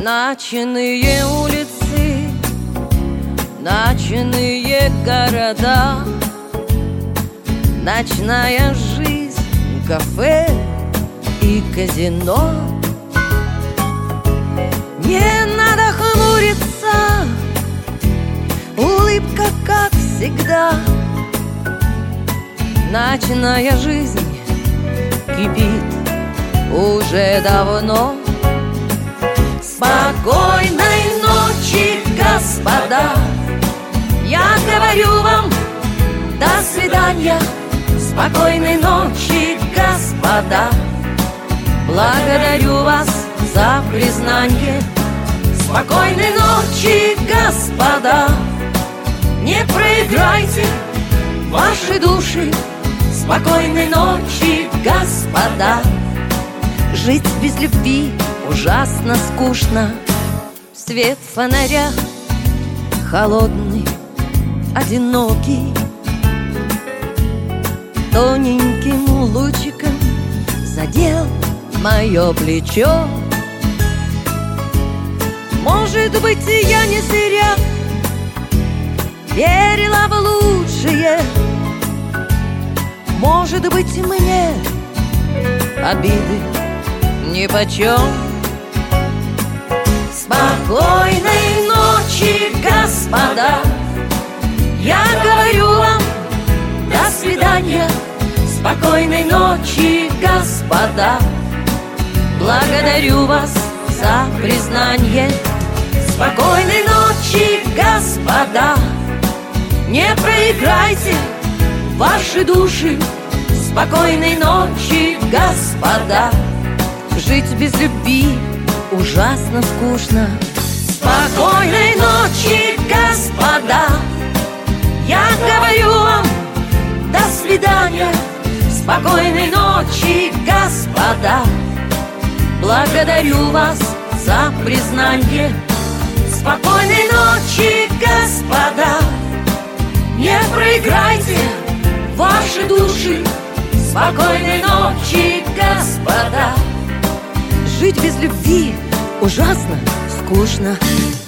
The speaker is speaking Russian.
Начиные улицы, начиные города, ночная жизнь, кафе и казино. Не надо хмуриться, улыбка, как всегда. Ночная жизнь кипит уже давно. Спокойной ночи, господа, я говорю вам до свидания. Спокойной ночи, господа, благодарю вас за признание. Спокойной ночи, господа, не проиграйте ваши души. Спокойной ночи, господа. Жить без любви ужасно скучно. Свет фонаря холодный, одинокий, тоненьким лучиком задел мое плечо. Может быть, я не зря верила в лучшее. Может быть, мне обиды нипочем. Спокойной ночи, господа, я говорю вам до свидания. Спокойной ночи, господа, благодарю вас за признание. Спокойной ночи, господа, не проиграйте ваши души. Спокойной ночи, господа. Жить без любви ужасно скучно. Спокойной ночи, господа, я говорю вам до свидания. Спокойной ночи, господа, благодарю вас за признание. Спокойной ночи, господа, не проиграйте ваши души. Спокойной ночи, господа. Жить без любви ужасно скучно.